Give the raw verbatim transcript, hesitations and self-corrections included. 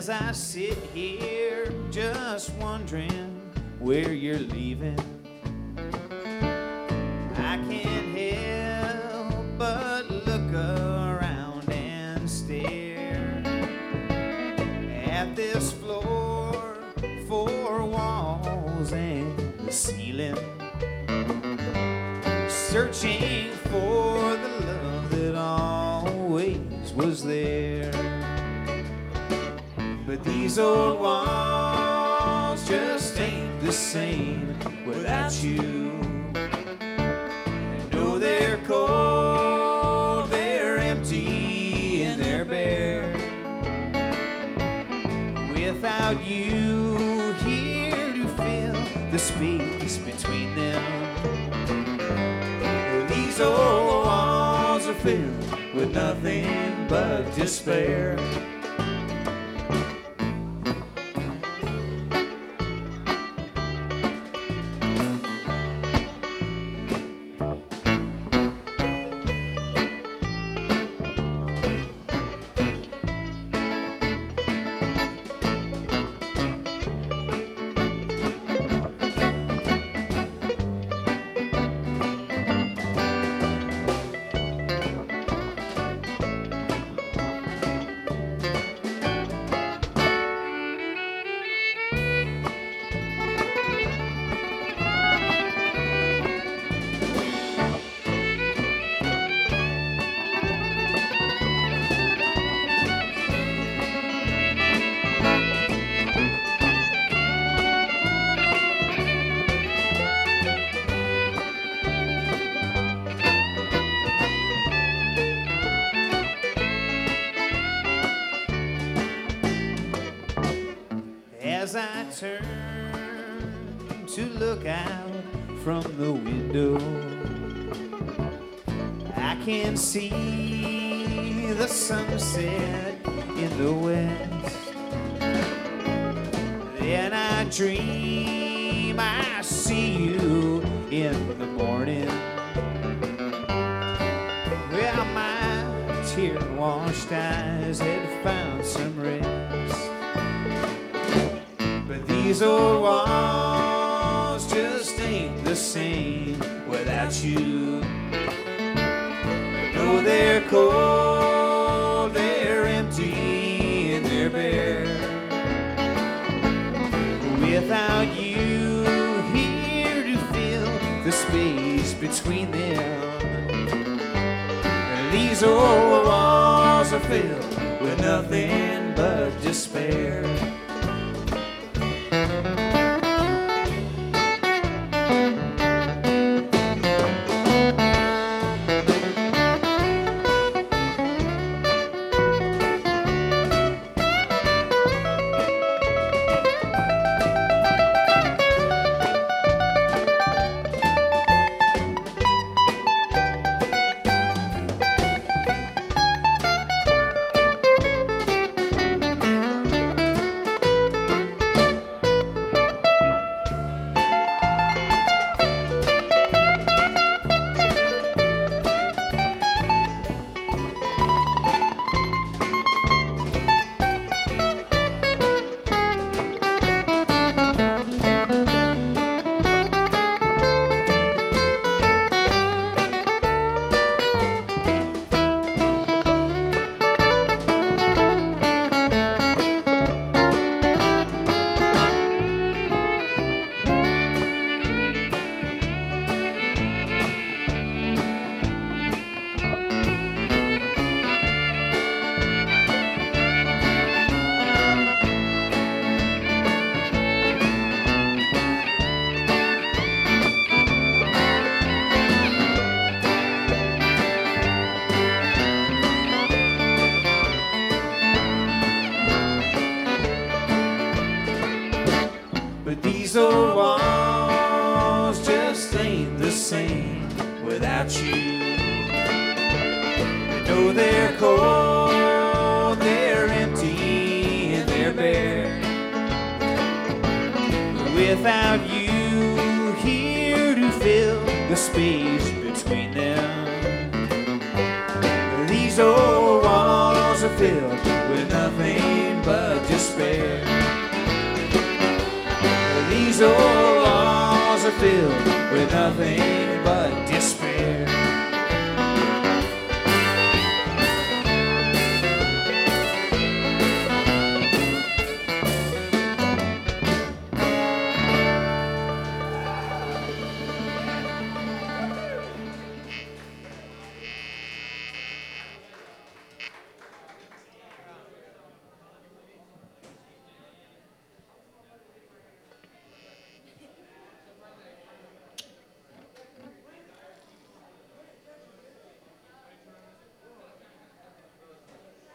As I sit here just wondering where you're leaving, I can't help but look around and stare at this floor, four walls and the ceiling, searching for the love that always was there. But these old walls just ain't the same without you. I know they're cold, they're empty, and they're bare. Without you here to fill the space between them, these old walls are filled with nothing but despair. As I turn to look out from the window, I can see the sunset in the west. Then I dream I see you in the morning. Well, my tear-washed eyes had found some rest. These old walls just ain't the same without you. No, they're cold, they're empty, and they're bare. Without you here to fill the space between them, these old walls are filled with nothing but despair. These old walls just ain't the same without you. You know they're cold, they're empty, and they're bare. Without you here to fill the space between them, these old walls are filled with nothing but despair. fair. These old walls are filled with nothing